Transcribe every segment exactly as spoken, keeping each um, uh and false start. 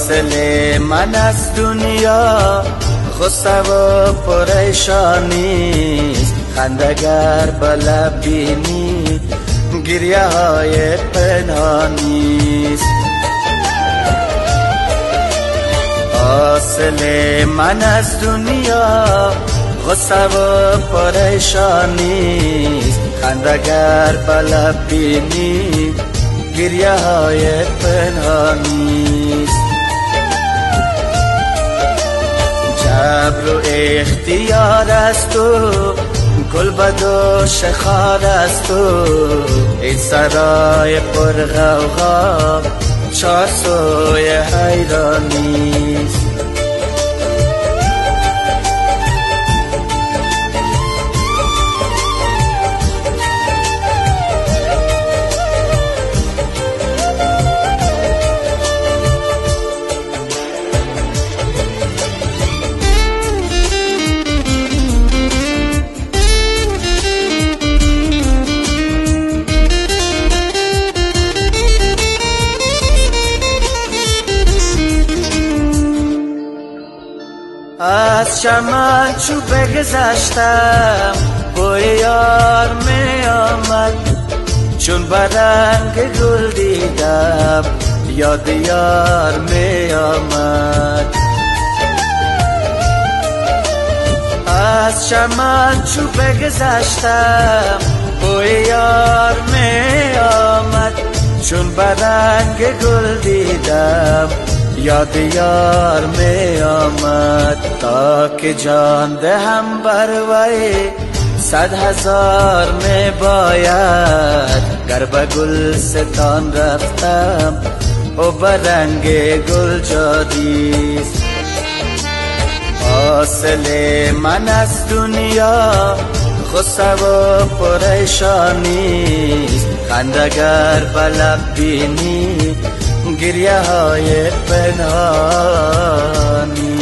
حاصل من از دنیا غصه و پریشانیست، خندگر به لب بینی گریه های پنهانیست. حاصل من از دنیا غصه و پریشانیست، خندگر به لب بینی گریه های پنهانیست. جبر و اختیار است و گل بد و شخار است و این سرای پر غوغا چار سوی حیرانیست. از چمن چو بگذشتم بوی یار می آمد، چون برنگ گل دیدم یاد یار می آمد. از چمن چو بگذشتم بوی یار می آمد، چون برنگ گل دیدم یاد یار می آمد. تا که جان دهم بر وی صد هزار می باید، گر به گلستان رفتم و برنگ گل جادیست. حاصل من از دنیا غصه و پریشانیست، خندگر به لب بینی گریه های پنهانی.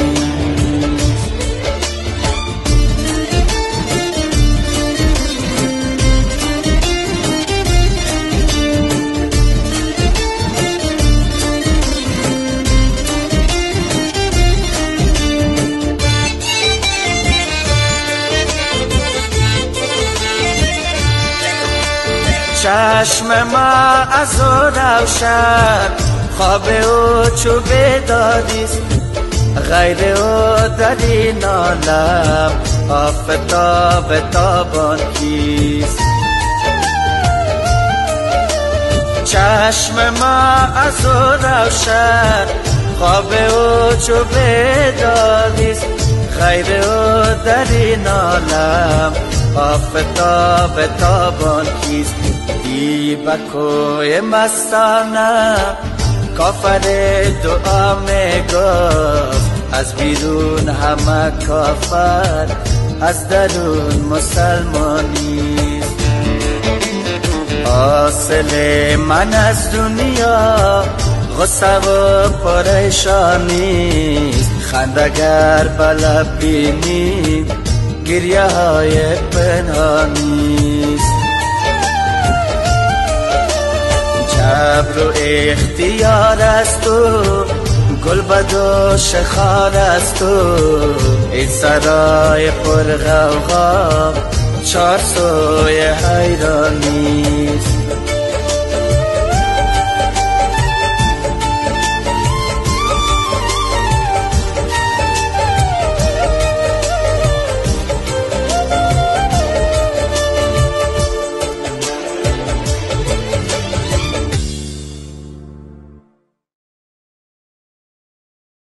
چشم ما از او روشن خواب او چو بیداریست، غیر او در این عالم آفتاب تابان کیست. چشم ما از او روشن خواب او چو بیداریست، غیر او در این عالم آفتاب تابان کیست. دی بکوی مستانه کافر دعا می گفت، از بیرون همه کافر از درون مسلمانیست. حاصل من از دنیا غصه و پریشانیست، خندگر به لب بینی گریه های پنهانیست. جبر و اختیار است و گل بد و شخار است و این سرای پر غوغا چار سوی حیرانیست.